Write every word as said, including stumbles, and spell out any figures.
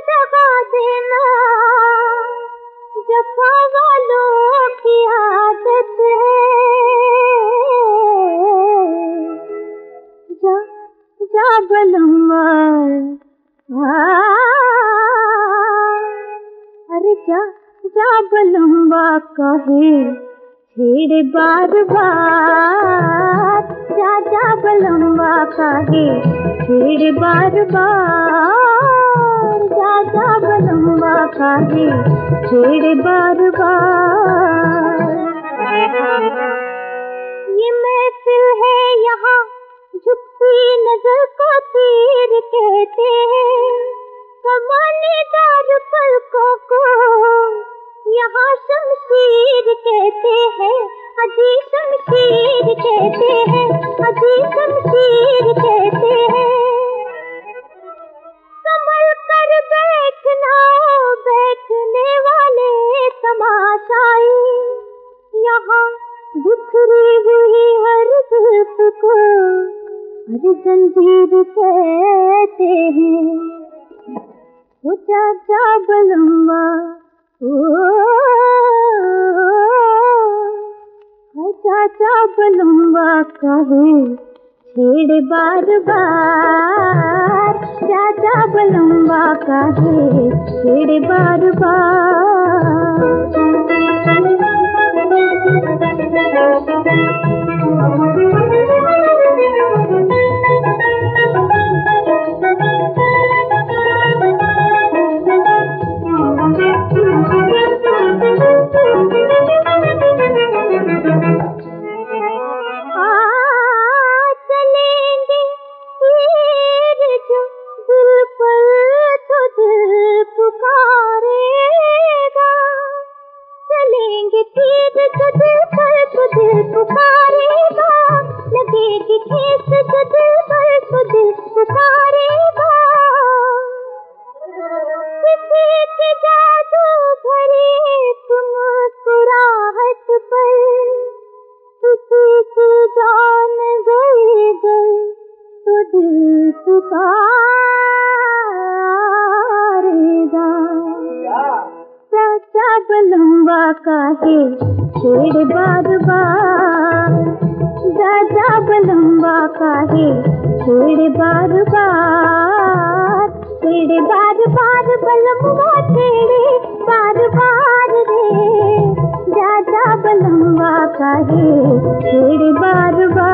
दगा देना जफा वालों की आदत है। जा जा बलम्मा, अरे जा जा बलम्मा कहे छेड़े बार बार, जा जा बलम्मा कहे छेड़े बार बार, जा जा बलम्मा कहे छेड़े बार बार। ये महफिल है यहाँ झुकती नजर को तीर कहते हैं, कमानेदार पलकों को यहाँ शमशीर कहते हैं, अजी शमशीर कहते हैं, अजी शमशीर कहते हैं। संभल कर बैठना बैठने वाले तमाशाई, यहाँ बिखरी हुई हर जुल्फ को हर जंजीर कहते हैं। ओ चाचा बलम्मा, ओ चाचा बलम्मा कहे छेड़े बार बार, चाचा बलम्मा कहे छेड़े बार बार। लगेगी ठेस जो दिल पर तो दिल पुकारेगा, किसी के जादू भरी मुस्कुराहट पर किसी की जान गई गई तो दिल पुकारेगा। चाचा बलम्मा काहे छेड़े बार बार, चाचा बलम्मा काहे छेड़े बार बार, छेड़े बार बार बलम्मा छेड़े बार बार रे, चाचा बलम्मा काहे छेड़े बार बार।